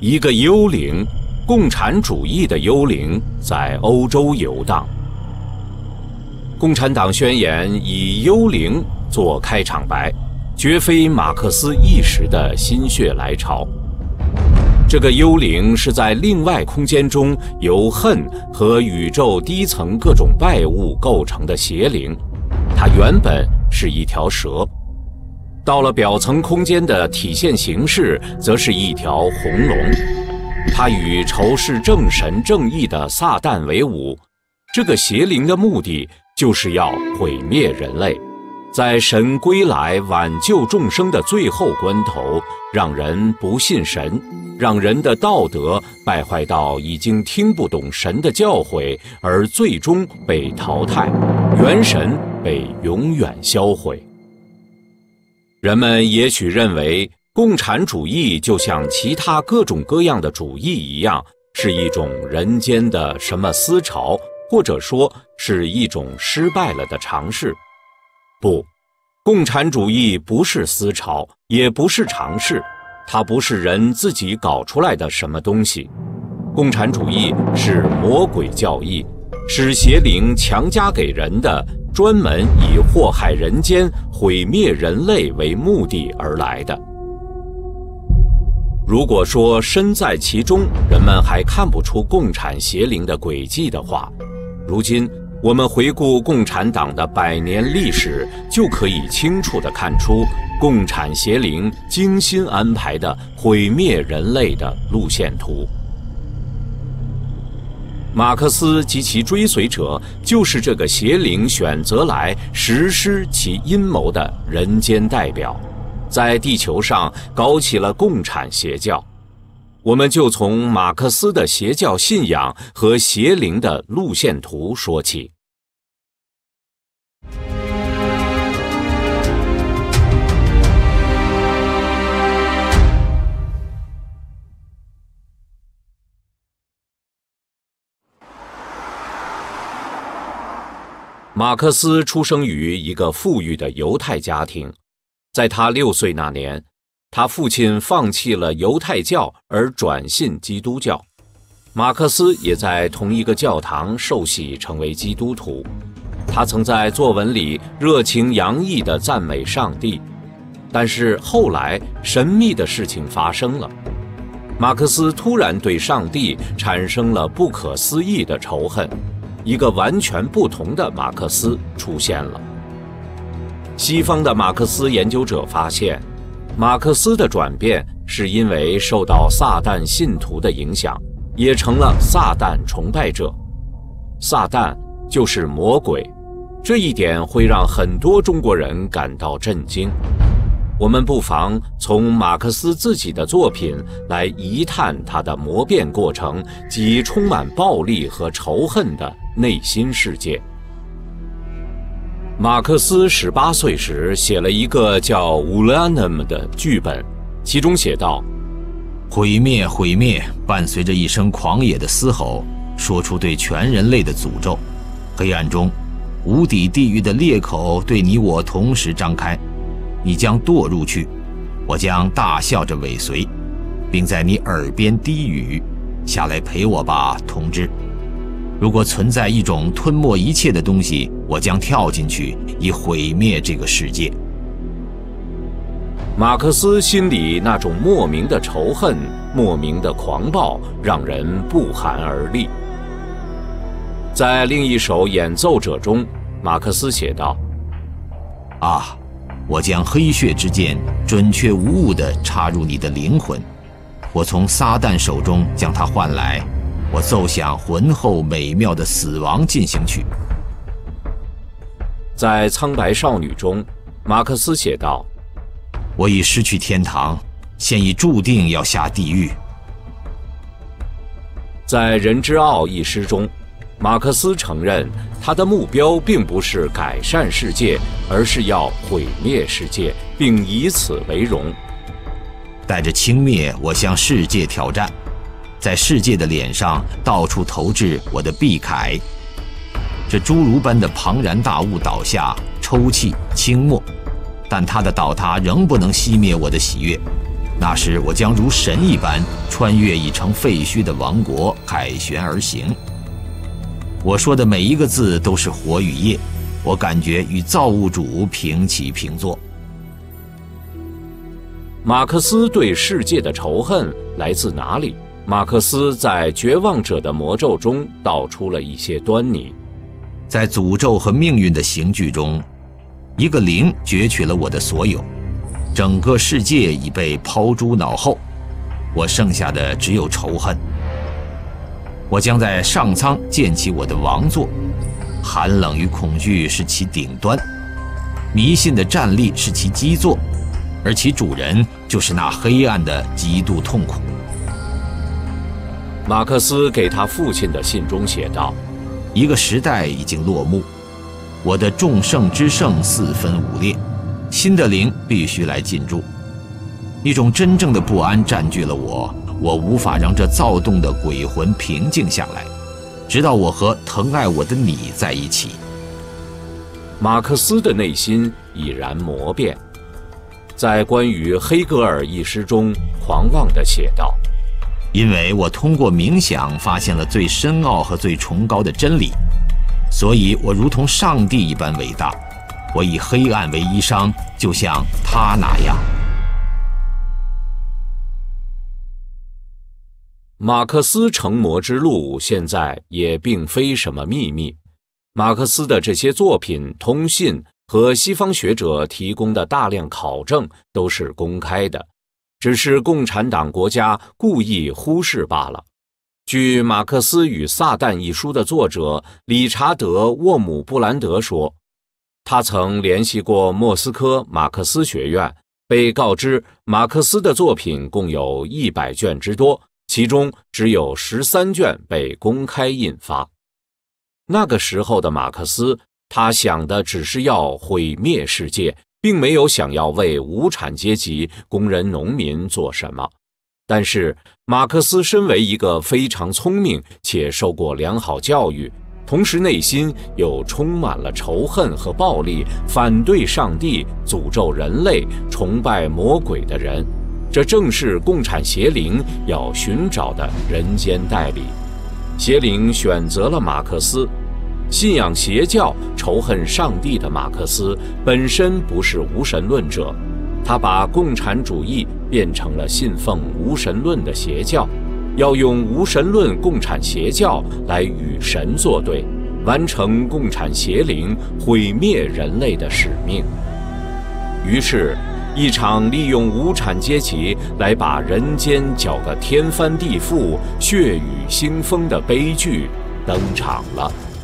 一个幽灵，共产主义的幽灵在欧洲游荡。共产党宣言以幽灵做开场白，绝非马克思一时的心血来潮。这个幽灵是在另外空间中由恨和宇宙低层各种败物构成的邪灵，它原本是一条蛇，到了表层空间的体现形式则是一条红龙。它与仇视正神正义的撒旦为伍，这个邪灵的目的就是要毁灭人类，在神归来挽救众生的最后关头，让人不信神，让人的道德败坏到已经听不懂神的教诲，而最终被淘汰，元神被永远销毁。人们也许认为共产主义就像其他各种各样的主义一样，是一种人间的什么思潮，或者说是一种失败了的尝试。不，共产主义不是思潮，也不是尝试，它不是人自己搞出来的什么东西。共产主义是魔鬼教义，是邪灵强加给人的，专门以祸害人间、毁灭人类为目的而来的。如果说身在其中，人们还看不出共产邪灵的诡计的话，如今我们回顾共产党的100年历史，就可以清楚地看出共产邪灵精心安排的毁灭人类的路线图。马克思及其追随者就是这个邪灵选择来实施其阴谋的人间代表，在地球上搞起了共产邪教。我们就从马克思的邪教信仰和邪灵的路线图说起。马克思出生于一个富裕的犹太家庭，在他6岁那年，他父亲放弃了犹太教而转信基督教，马克思也在同一个教堂受洗成为基督徒。他曾在作文里热情洋溢地赞美上帝，但是后来神秘的事情发生了，马克思突然对上帝产生了不可思议的仇恨，一个完全不同的马克思出现了。西方的马克思研究者发现，马克思的转变是因为受到撒旦信徒的影响，也成了撒旦崇拜者。撒旦就是魔鬼，这一点会让很多中国人感到震惊。我们不妨从马克思自己的作品来一探他的魔变过程及充满暴力和仇恨的内心世界。马克思18岁时写了一个叫《乌拉纳姆》的剧本，其中写道： 毁灭，毁灭，伴随着一声狂野的嘶吼，说出对全人类的诅咒。黑暗中，无底地狱的裂口对你我同时张开，你将堕入去，我将大笑着尾随，并在你耳边低语：下来陪我吧，同志。如果存在一种吞没一切的东西，我将跳进去，以毁灭这个世界。 马克思心里那种莫名的仇恨、莫名的狂暴，让人不寒而栗。在另一首演奏者中，马克思写道： 啊，我将黑血之剑准确无误地插入你的灵魂，我从撒旦手中将它换来，我奏响浑厚美妙的死亡进行曲。 在《苍白少女》中，马克思写道： 我已失去天堂，现已注定要下地狱。 在《人之傲》一诗中，马克思承认他的目标并不是改善世界，而是要毁灭世界，并以此为荣。 带着轻蔑，我向世界挑战，在世界的脸上到处投掷我的碧铠。这侏儒般的庞然大物倒下，抽泣轻没，但它的倒塌仍不能熄灭我的喜悦。 那时我将如神一般穿越已成废墟的王国，凯旋而行。我说的每一个字都是火与液，我感觉与造物主平起平坐。 马克思对世界的仇恨来自哪里？马克思在《绝望者的魔咒》中道出了一些端倪。 在诅咒和命运的刑具中，一个灵攫取了我的所有，整个世界已被抛诸脑后，我剩下的只有仇恨。我将在上苍建起我的王座，寒冷与恐惧是其顶端，迷信的站立是其基座，而其主人就是那黑暗的极度痛苦。 马克思给他父亲的信中写道： 一个时代已经落幕，我的众圣之圣四分五裂，新的灵必须来进驻。一种真正的不安占据了我，我无法让这躁动的鬼魂平静下来，直到我和疼爱我的你在一起。 马克思的内心已然魔变，在关于黑格尔一诗中狂妄地写道： 因为我通过冥想发现了最深奥和最崇高的真理，所以我如同上帝一般伟大。我以黑暗为衣裳，就像他那样。 马克思成魔之路现在也并非什么秘密。马克思的这些作品、通信和西方学者提供的大量考证都是公开的，只是共产党国家故意忽视罢了。据《马克思与撒旦》一书的作者理查德·沃姆布兰德说，他曾联系过莫斯科马克思学院，被告知马克思的作品共有100卷之多，其中只有13卷被公开印发。那个时候的马克思，他想的只是要毁灭世界，并没有想要为无产阶级、工人、农民做什么。但是马克思身为一个非常聪明且受过良好教育，同时内心又充满了仇恨和暴力，反对上帝，诅咒人类，崇拜魔鬼的人，这正是共产邪灵要寻找的人间代理。邪灵选择了马克思。信仰邪教、仇恨上帝的马克思本身不是无神论者，他把共产主义变成了信奉无神论的邪教，要用无神论共产邪教来与神作对，完成共产邪灵毁灭人类的使命。于是一场利用无产阶级来把人间搅个天翻地覆、血雨腥风的悲剧登场了。